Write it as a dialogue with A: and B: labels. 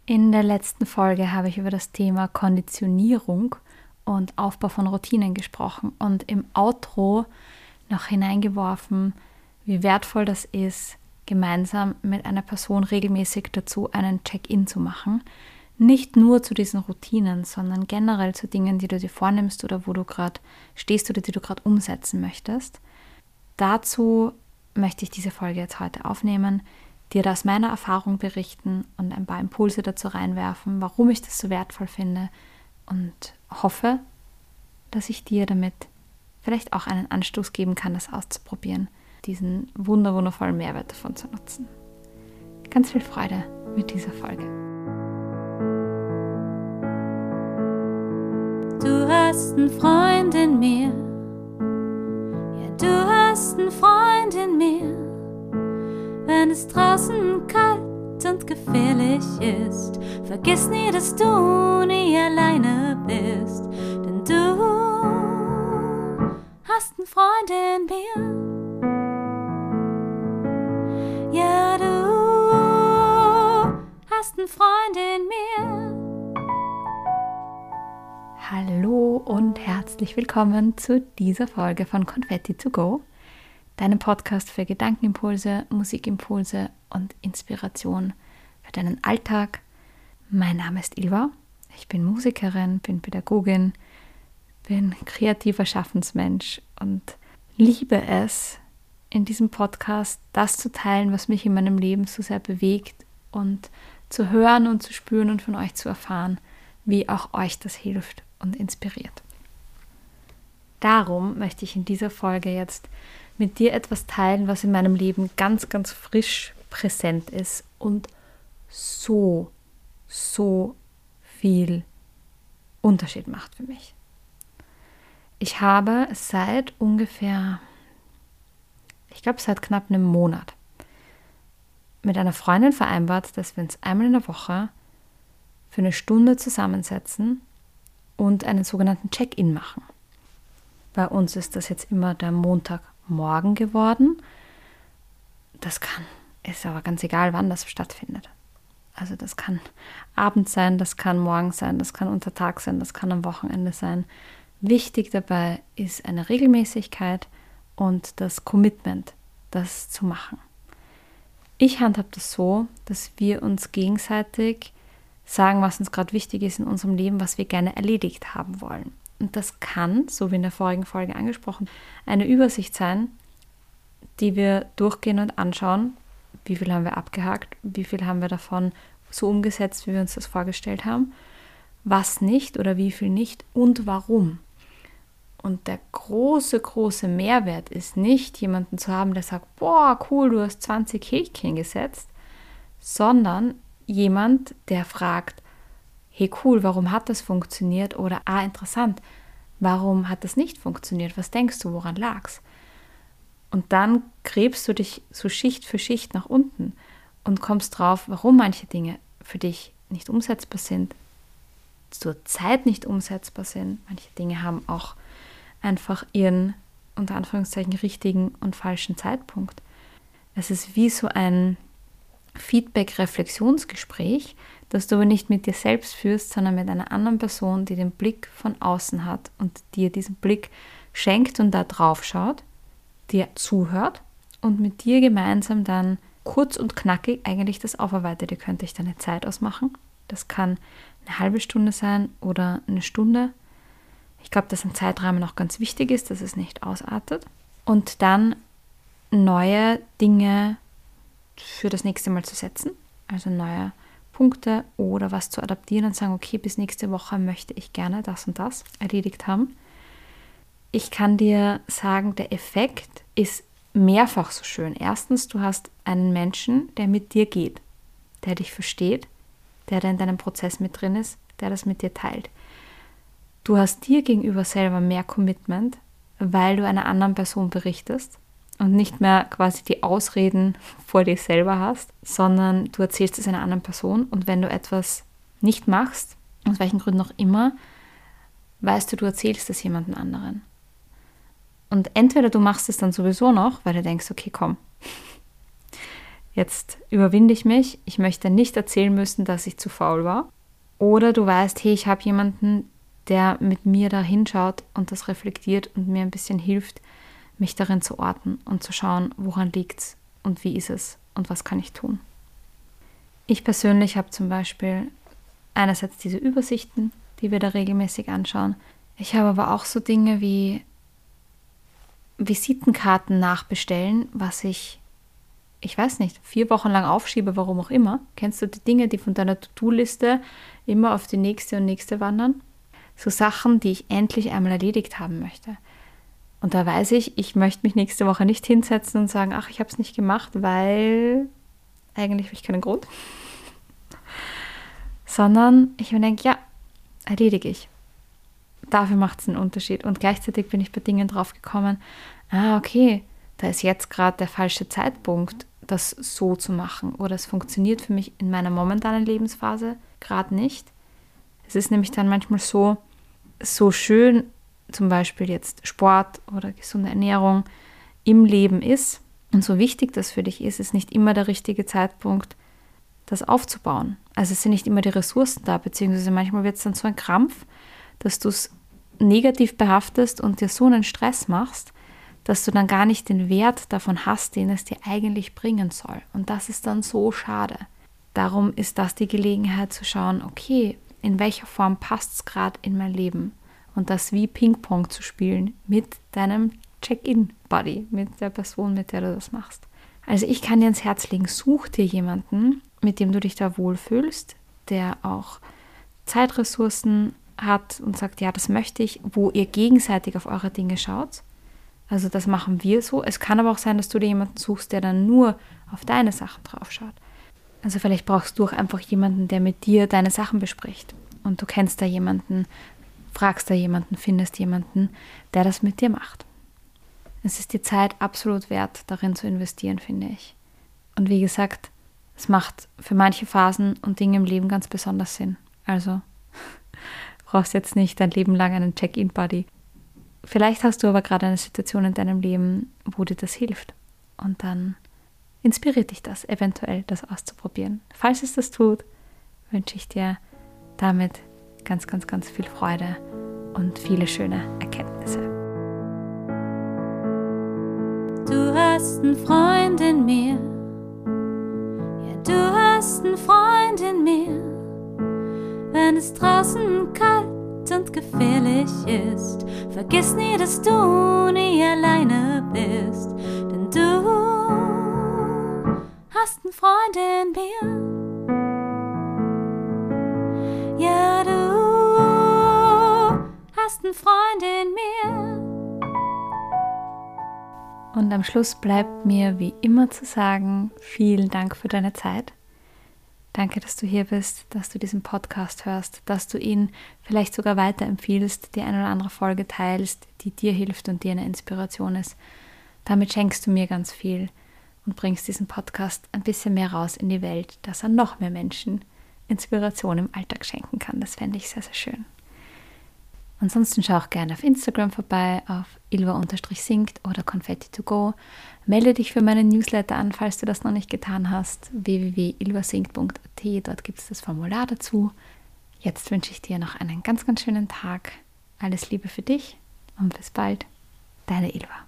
A: In der letzten Folge habe ich über das Thema Konditionierung und Aufbau von Routinen gesprochen und im Outro noch hineingeworfen, wie wertvoll das ist, gemeinsam mit einer Person regelmäßig dazu einen Check-in zu machen. Nicht nur zu diesen Routinen, sondern generell zu Dingen, die du dir vornimmst oder wo du gerade stehst oder die du gerade umsetzen möchtest. Dazu möchte ich diese Folge jetzt heute aufnehmen, dir aus meiner Erfahrung berichten und ein paar Impulse dazu reinwerfen, warum ich das so wertvoll finde und hoffe, dass ich dir damit vielleicht auch einen Anstoß geben kann, das auszuprobieren, diesen wundervollen Mehrwert davon zu nutzen. Ganz viel Freude mit dieser Folge.
B: Du hast einen Freund in mir, ja, du hast einen Freund in mir. Wenn es draußen kalt und gefährlich ist, vergiss nie, dass du nie alleine bist. Denn du hast einen Freund in mir. Ja, du hast einen Freund in mir.
A: Hallo und herzlich willkommen zu dieser Folge von Confetti to Go, deinem Podcast für Gedankenimpulse, Musikimpulse und Inspiration für deinen Alltag. Mein Name ist Ilva, ich bin Musikerin, bin Pädagogin, bin kreativer Schaffensmensch und liebe es, in diesem Podcast das zu teilen, was mich in meinem Leben so sehr bewegt und zu hören und zu spüren und von euch zu erfahren, wie auch euch das hilft und inspiriert. Darum möchte ich in dieser Folge jetzt mit dir etwas teilen, was in meinem Leben ganz frisch präsent ist und so viel Unterschied macht für mich. Ich habe seit knapp einem Monat mit einer Freundin vereinbart, dass wir uns einmal in der Woche für eine Stunde zusammensetzen und einen sogenannten Check-in machen. Bei uns ist das jetzt immer der Montagmorgen geworden. Ist aber ganz egal, wann das stattfindet. Also das kann abends sein, das kann morgens sein, das kann unter Tag sein, das kann am Wochenende sein. Wichtig dabei ist eine Regelmäßigkeit und das Commitment, das zu machen. Ich handhabe das so, dass wir uns gegenseitig sagen, was uns gerade wichtig ist in unserem Leben, was wir gerne erledigt haben wollen. Und das kann, so wie in der vorigen Folge angesprochen, eine Übersicht sein, die wir durchgehen und anschauen, wie viel haben wir abgehakt, wie viel haben wir davon so umgesetzt, wie wir uns das vorgestellt haben, was nicht oder wie viel nicht und warum. Und der große Mehrwert ist nicht, jemanden zu haben, der sagt, boah, cool, du hast 20 Häkchen gesetzt, sondern jemand, der fragt, hey cool, warum hat das funktioniert? Oder interessant, warum hat das nicht funktioniert? Was denkst du, woran lag's? Und dann gräbst du dich so Schicht für Schicht nach unten und kommst drauf, warum manche Dinge für dich nicht umsetzbar sind, zur Zeit nicht umsetzbar sind. Manche Dinge haben auch einfach ihren, unter Anführungszeichen, richtigen und falschen Zeitpunkt. Es ist wie so ein Feedback-Reflexionsgespräch, das du aber nicht mit dir selbst führst, sondern mit einer anderen Person, die den Blick von außen hat und dir diesen Blick schenkt und da drauf schaut, dir zuhört und mit dir gemeinsam dann kurz und knackig eigentlich das aufarbeitet. Ihr könnt euch da eine Zeit ausmachen. Das kann eine halbe Stunde sein oder eine Stunde. Ich glaube, dass ein Zeitrahmen auch ganz wichtig ist, dass es nicht ausartet. Und dann neue Dinge für das nächste Mal zu setzen, also neue Punkte oder was zu adaptieren und sagen, okay, bis nächste Woche möchte ich gerne das und das erledigt haben. Ich kann dir sagen, der Effekt ist mehrfach so schön. Erstens, du hast einen Menschen, der mit dir geht, der dich versteht, der da in deinem Prozess mit drin ist, der das mit dir teilt. Du hast dir gegenüber selber mehr Commitment, weil du einer anderen Person berichtest und nicht mehr quasi die Ausreden vor dir selber hast, sondern du erzählst es einer anderen Person und wenn du etwas nicht machst, aus welchen Gründen auch immer, weißt du, du erzählst es jemandem anderen. Und entweder du machst es dann sowieso noch, weil du denkst, okay, komm, jetzt überwinde ich mich, ich möchte nicht erzählen müssen, dass ich zu faul war. Oder du weißt, hey, ich habe jemanden, der mit mir da hinschaut und das reflektiert und mir ein bisschen hilft, mich darin zu orten und zu schauen, woran liegt es und wie ist es und was kann ich tun. Ich persönlich habe zum Beispiel einerseits diese Übersichten, die wir da regelmäßig anschauen. Ich habe aber auch so Dinge wie Visitenkarten nachbestellen, was ich weiß nicht, 4 Wochen lang aufschiebe, warum auch immer. Kennst du die Dinge, die von deiner To-Do-Liste immer auf die nächste und nächste wandern? So Sachen, die ich endlich einmal erledigt haben möchte. Und da weiß ich möchte mich nächste Woche nicht hinsetzen und sagen, ach, ich habe es nicht gemacht, weil eigentlich habe ich keinen Grund. Sondern ich mir denke, ja, erledige ich. Dafür macht es einen Unterschied. Und gleichzeitig bin ich bei Dingen drauf gekommen, okay, da ist jetzt gerade der falsche Zeitpunkt, das so zu machen. Oder es funktioniert für mich in meiner momentanen Lebensphase gerade nicht. Es ist nämlich dann manchmal so schön, zum Beispiel jetzt Sport oder gesunde Ernährung im Leben ist und so wichtig das für dich ist nicht immer der richtige Zeitpunkt, das aufzubauen. Also es sind nicht immer die Ressourcen da, beziehungsweise manchmal wird es dann so ein Krampf, dass du es negativ behaftest und dir so einen Stress machst, dass du dann gar nicht den Wert davon hast, den es dir eigentlich bringen soll. Und das ist dann so schade. Darum ist das die Gelegenheit zu schauen, okay, in welcher Form passt es gerade in mein Leben? Und das wie Ping-Pong zu spielen mit deinem Check-in-Buddy, mit der Person, mit der du das machst. Also ich kann dir ans Herz legen, such dir jemanden, mit dem du dich da wohlfühlst, der auch Zeitressourcen hat und sagt, ja, das möchte ich, wo ihr gegenseitig auf eure Dinge schaut. Also das machen wir so. Es kann aber auch sein, dass du dir jemanden suchst, der dann nur auf deine Sachen drauf schaut. Also vielleicht brauchst du auch einfach jemanden, der mit dir deine Sachen bespricht. Und du kennst da jemanden, fragst da jemanden, findest jemanden, der das mit dir macht. Es ist die Zeit absolut wert, darin zu investieren, finde ich. Und wie gesagt, es macht für manche Phasen und Dinge im Leben ganz besonders Sinn. Also brauchst jetzt nicht dein Leben lang einen Check-in-Buddy. Vielleicht hast du aber gerade eine Situation in deinem Leben, wo dir das hilft. Und dann inspiriert dich das, eventuell das auszuprobieren. Falls es das tut, wünsche ich dir damit ganz, ganz, ganz viel Freude und viele schöne Erkenntnisse.
B: Du hast einen Freund in mir. Ja, du hast einen Freund in mir. Wenn es draußen kalt und gefährlich ist, vergiss nie, dass du nie alleine bist, denn du hast einen Freund in mir. Ja, du hast einen Freund in mir.
A: Und am Schluss bleibt mir wie immer zu sagen, vielen Dank für deine Zeit. Danke, dass du hier bist, dass du diesen Podcast hörst, dass du ihn vielleicht sogar weiterempfiehlst, die eine oder andere Folge teilst, die dir hilft und dir eine Inspiration ist. Damit schenkst du mir ganz viel und bringst diesen Podcast ein bisschen mehr raus in die Welt, dass er noch mehr Menschen Inspiration im Alltag schenken kann. Das fände ich sehr, sehr schön. Ansonsten schau auch gerne auf Instagram vorbei, auf ilva_singt oder confetti2go. Melde dich für meinen Newsletter an, falls du das noch nicht getan hast. www.ilvasingt.at, dort gibt es das Formular dazu. Jetzt wünsche ich dir noch einen ganz, ganz schönen Tag. Alles Liebe für dich und bis bald. Deine Ilva.